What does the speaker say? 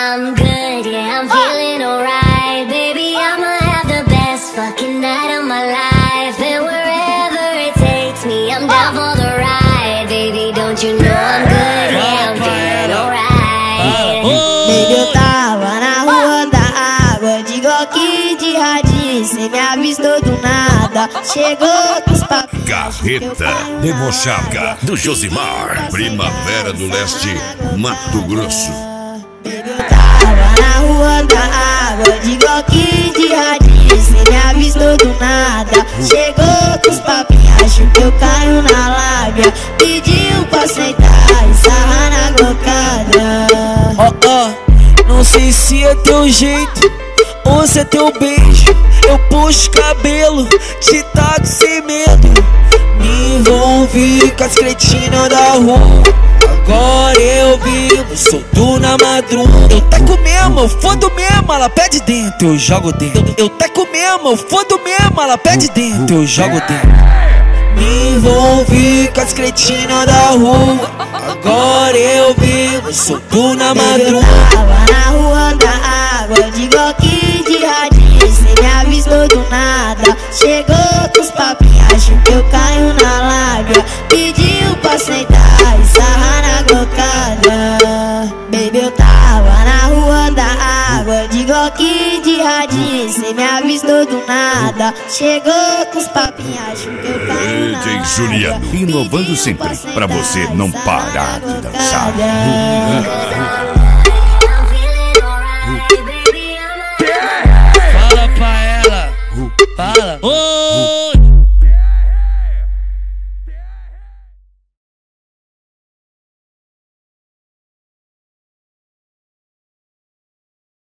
I'm good, yeah, I'm feeling alright. Baby, I'ma have the best fucking night of my life. And wherever it takes me, I'm down for the ride. Baby, don't you know I'm good, yeah, I'm feeling alright. Baby, eu tava na rua da água, de Glock de radinho, cê me avistou do nada. Chegou com os papinhos. Carreta Debochada do Josimar, Primavera do Leste, Mato Grosso. Baby, eu tava na rua da água, de Glock de radinho, cê me avistou do nada. Chegou com os papinhos, acho que eu caio na lábia. Pediu pra sentar e sarrar na glocada. Não sei se é teu jeito ou se é teu beijo. Eu puxo cabelo, te taco sem medo. Me envolvi com as cretinas da rua. Agora eu vivo, solto na madruga. Eu taco mesmo, eu fodo mesmo, ela pede dentro, eu jogo dentro. Eu taco mesmo, eu fodo mesmo, ela pede dentro, eu jogo dentro. Me envolvi com as cretinas da rua. Agora eu vivo, solto na madruga. Tava na rua da água, de Glock de radinho, cê me avistou do nada. Chegou com os papinhos, acho que eu caio na lábia. Pediu pra sentar e sarrar na glocada. Baby, eu tava na rua da água, de Glock de radinho, cê me avistou do nada. Chegou com os papinhos, acho que eu caio na lábia. DJ Juliano, inovando sempre, pra você não parar de dançar.